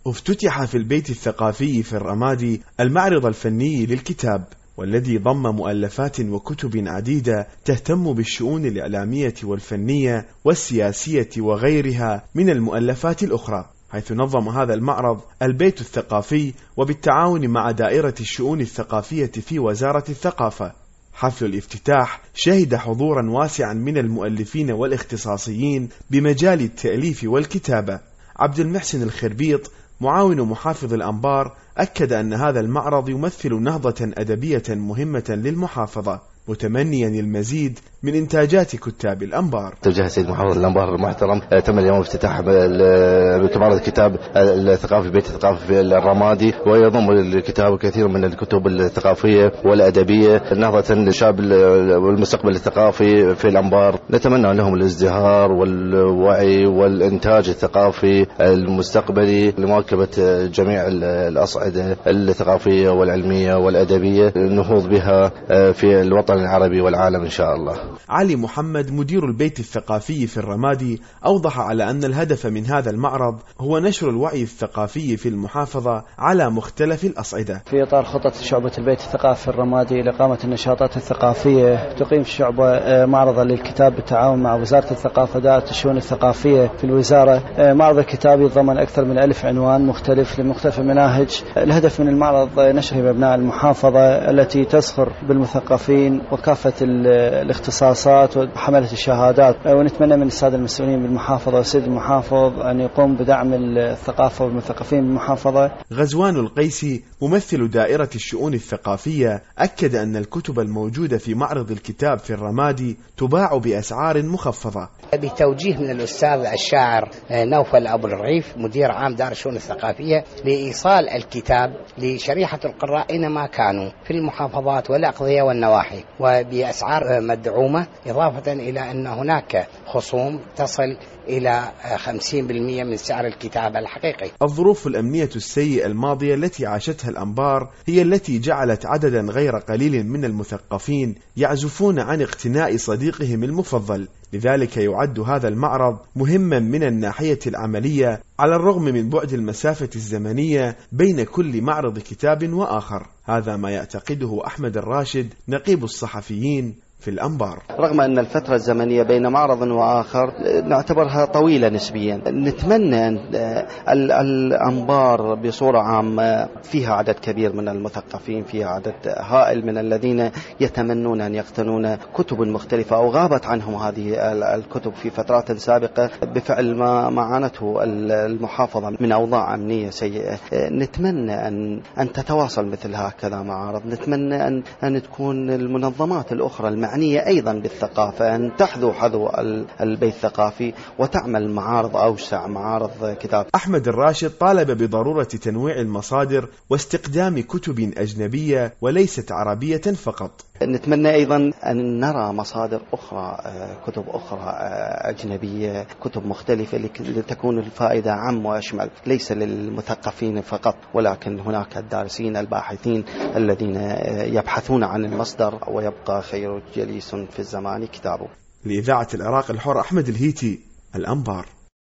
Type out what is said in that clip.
افتتح في البيت الثقافي في الرمادي المعرض الفني للكتاب، والذي ضم مؤلفات وكتب عديدة تهتم بالشؤون الإعلامية والفنية والسياسية وغيرها من المؤلفات الأخرى، حيث نظم هذا المعرض البيت الثقافي وبالتعاون مع دائرة الشؤون الثقافية في وزارة الثقافة. حفل الافتتاح شهد حضورا واسعا من المؤلفين والاختصاصيين بمجال التأليف والكتابة. عبد المحسن الخربيط معاون محافظ الأنبار أكد أن هذا المعرض يمثل نهضة أدبية مهمة للمحافظة، متمنيا المزيد من إنتاجات كتاب الأنبار. توجه السيد محافظ الأنبار المحترم تم اليوم افتتاح معرض الكتاب الثقافي بيت الثقافي في الرمادي، ويضم الكتاب كثير من الكتب الثقافية والأدبية نهضة للشاب والمستقبل الثقافي في الأنبار. نتمنى لهم الازدهار والوعي والإنتاج الثقافي المستقبلي لمواكبة جميع الأصعدة الثقافية والعلمية والأدبية، النهوض بها في الوطن العربي والعالم إن شاء الله. علي محمد مدير البيت الثقافي في الرمادي أوضح على أن الهدف من هذا المعرض هو نشر الوعي الثقافي في المحافظة على مختلف الأصعدة. في إطار خطة شعبة البيت الثقافي في الرمادي لإقامة النشاطات الثقافية، تقيم الشعبة معرضا للكتاب بالتعاون مع وزارة الثقافة ودائرة الشؤون الثقافية في الوزارة. معرض الكتاب يتضمن أكثر من 1000 عنوان مختلف لمختلف المناهج. الهدف من المعرض نشر بأبناء المحافظة التي تزخر بالمثقفين وكافة الاختصاصات وحملة الشهادات، ونتمنى من السادة المسؤولين بالمحافظة والسيد المحافظ أن يقوم بدعم الثقافة والمثقفين بالمحافظة. غزوان القيسي ممثل دائرة الشؤون الثقافية أكد أن الكتب الموجودة في معرض الكتاب في الرمادي تباع بأسعار مخفضة. بتوجيه من الأستاذ الشاعر نوفل أبو الرغيف مدير عام دار الشؤون الثقافية لإيصال الكتاب لشريحة القراء أينما كانوا في المحافظات والأقضية والنواحي وبأسعار مدعومة، إضافة إلى أن هناك خصوم تصل إلى 50% من سعر الكتاب الحقيقي. الظروف الأمنية السيئة الماضية التي عاشتها الأنبار هي التي جعلت عددا غير قليل من المثقفين يعزفون عن اقتناء صديقهم المفضل، لذلك يعد هذا المعرض مهما من الناحية العملية على الرغم من بعد المسافة الزمنية بين كل معرض كتاب وآخر. هذا ما يعتقده أحمد الراشد نقيب الصحفيين في الأنبار. رغم أن الفترة الزمنية بين معرض وآخر نعتبرها طويلة نسبيا، نتمنى أن الأنبار بصورة عامة فيها عدد كبير من المثقفين، فيها عدد هائل من الذين يتمنون أن يقتنون كتب مختلفة أو غابت عنهم هذه الكتب في فترات سابقة بفعل ما عانته المحافظة من أوضاع أمنية سيئة. نتمنى أن تتواصل مثل هكذا معارض، نتمنى أن تكون المنظمات الأخرى المعنية أيضا بالثقافة أن تحذو حذو البيت الثقافي وتعمل معارض أوسع، معارض كتاب. أحمد الراشد طالب بضرورة تنويع المصادر واستقدام كتب أجنبية وليست عربية فقط. نتمنى أيضا أن نرى مصادر أخرى، كتب أخرى أجنبية، كتب مختلفة لتكون الفائدة عام وأشمل، ليس للمثقفين فقط ولكن هناك الدارسين الباحثين الذين يبحثون عن المصدر، ويبقى خير جليس في الزمان كتابه. لإذاعة العراق الحر أحمد الهيتي، الأنبار.